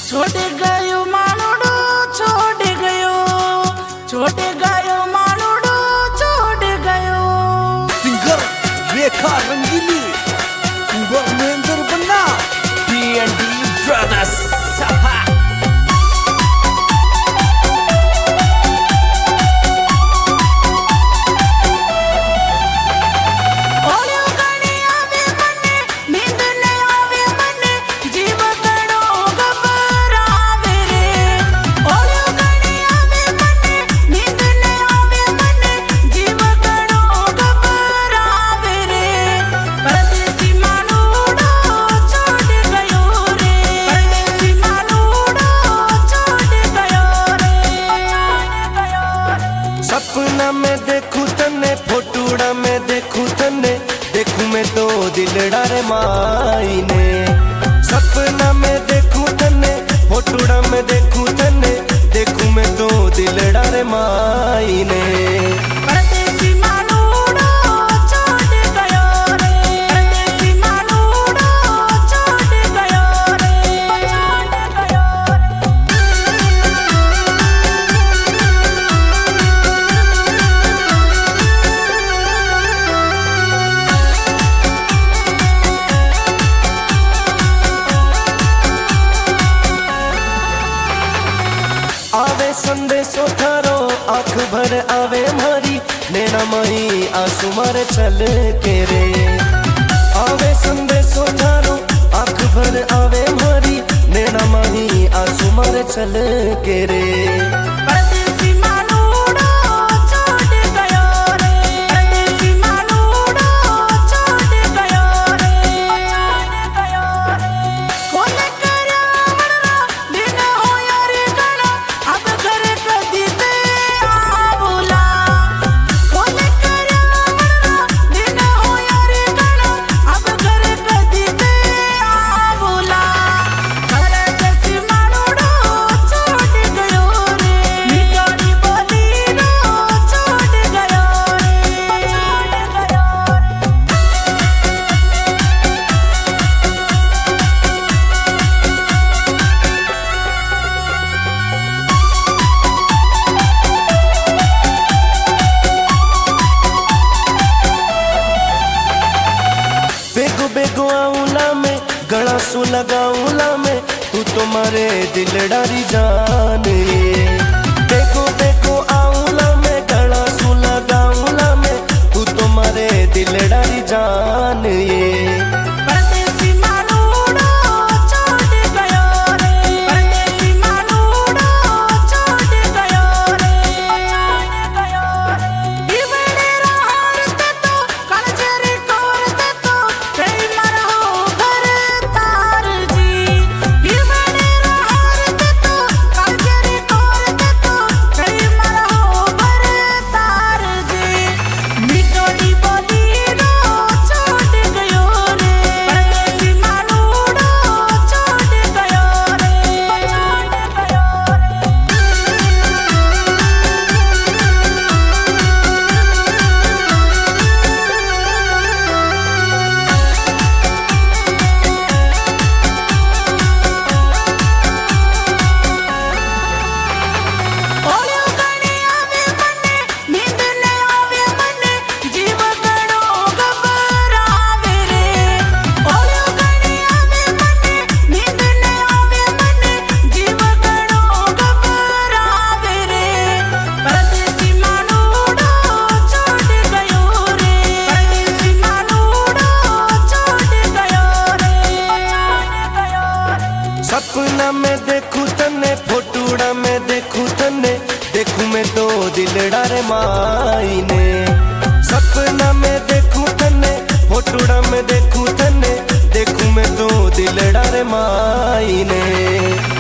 छोड़ गयो मानुड़ो छोड़ गयो, छोड़ गयो मानुड़ो छोड़ गयो। सिंगर रेखा रंगीली, महेंद्र बन्ना, B&D Brothers। सपना में देखूं तन्ने, फोटूड़ा में देखूं तन्ने, देखूं मैं तो दिलड़ा रे मायने। सपना में देखूं तन्ने, फोटूड़ा में देखूं तन्ने, देखूं मैं तो दिलड़ा रे मायने। आवे संदेशो थारो आँख भर आवे मारी, नैना मही आंसू मारे चल के रे। आवे संदेशो थारो आँख भर आवे मारी, नैना मही आंसू मारे चल के रे। बेगो आऊला में गला सु लगाऊला में, तू तो मारे दिलड़ा री जान ये। बेगो आऊला में गला सु लगाऊला में, तू तो मारे दिलड़ा री जान ये। सपना में देखूं तन्ने, फोटूड़ा में देखूं तन्ने, देखूं मैं तो दिलड़ा रे मायने। सपना में देखूं तन्ने, फोटूड़ा में देखूं तन्ने, देखूं मैं तो दिलड़ा रे मायने।